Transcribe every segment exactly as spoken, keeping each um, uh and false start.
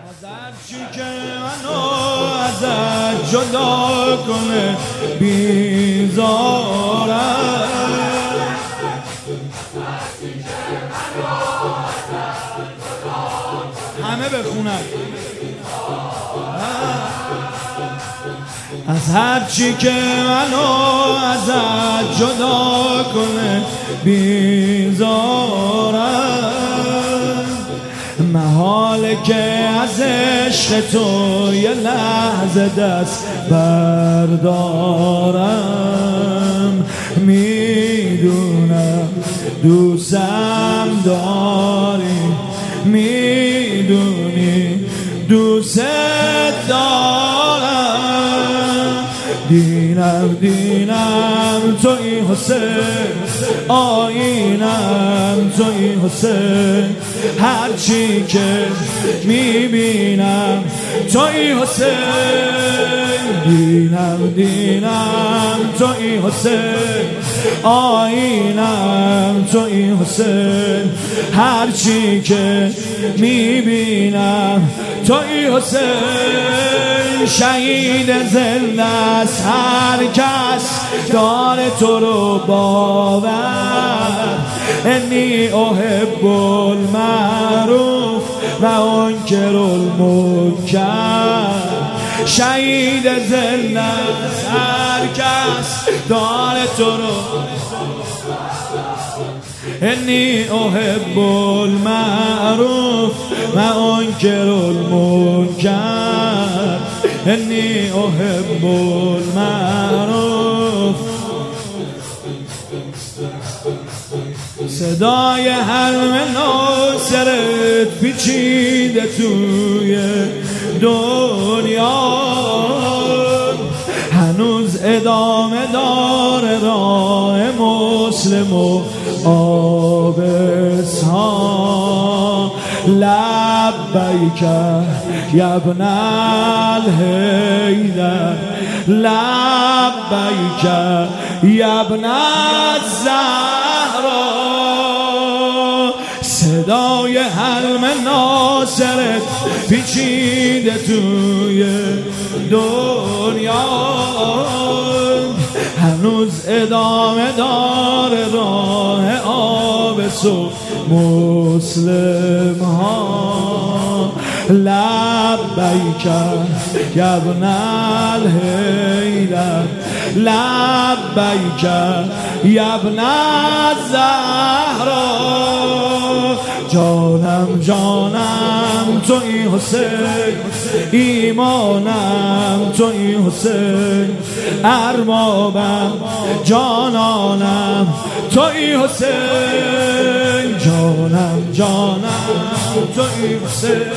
هرچی که منو ازت جدا کنه بیزارم، همه بخونن از هرچی که منو ازت جدا کنه بیزارم، محاله که از عشق تو یه لحظه دست بردارم. میدونم دوستم داری، میدونی دوست دارم. دینم دینم توی حسین، آینم توی حسین، هرچی که میبینم توی حسین. دینم دینم توی حسین، آینم توی حسین، هرچی که میبینم توی حسین. شهید زنده است هر کس داره تو رو باور، انی احب المعروف و انکر المنکر. شهید زنده است هر کس داره تو رو، انی احب المعروف و انکر المنکر. انی احب المعروف. صدای حرم ناصرت پیچیده توی دنیا، هنوز ادامه داره راه مسلم و آبسها. لبیک یا ابن الحیدر، لبیک یا ابن الزهرا. صدای حرم ناصرت پیچیده توی دنیا، هنوز ادامه داره راه آبس و مسلم ها. لبیک یا ابن الحیدر، لبیک یا ابن الزهرا. جانم جانم توی حسین، ایمانم توی حسین، اربابم جانانم توی حسین. جانم جانم توی حسین،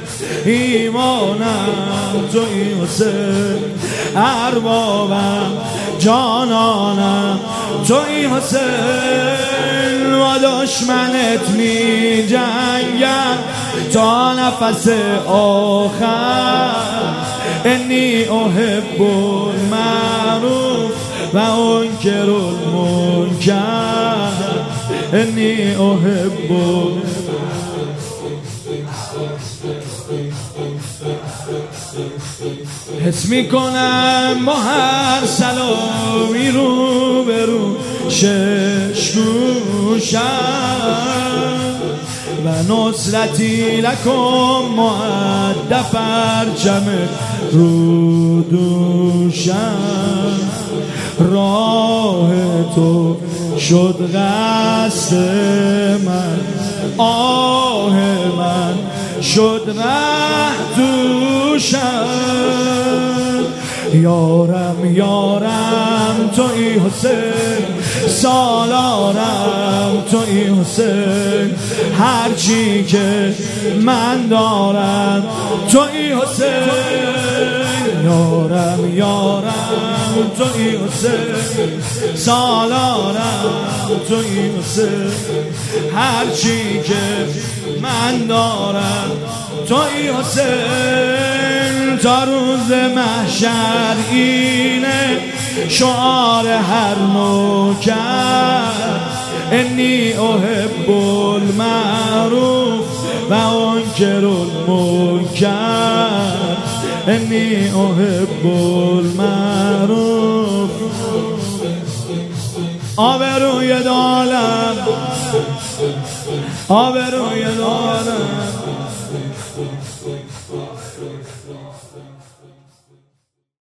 ایمانم توی حسین، اربابم جانانم توی حسین. و دشمنت می جنگم تا نفس آخر، انی احب المعروف و انکر المنکر. انی احب. حس میکنم با هر سلامی رو برو شش گوشم، و نصرتی لکم مؤدب پرچم رو دوشم. راه تو شد قصد من، آه من شد ره دوشم. یارم یارم توی حسین، سالارم توی حسین، هرچی که من دارم توی حسین. یارم یارم توی حسین، سالارم توی حسین، هرچی که من دارم توی حسین. تا روز محشر اینه شعار هر نوکر، انی احب المعروف و انکر المنکر انی احب المعروف. آبروی دالم آبروی دالم